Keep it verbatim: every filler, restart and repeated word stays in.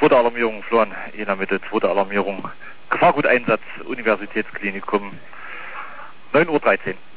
Zweite Alarmierung, Florian, in der Mitte, zweite Alarmierung. Gefahrguteinsatz, Universitätsklinikum, neun Uhr dreizehn.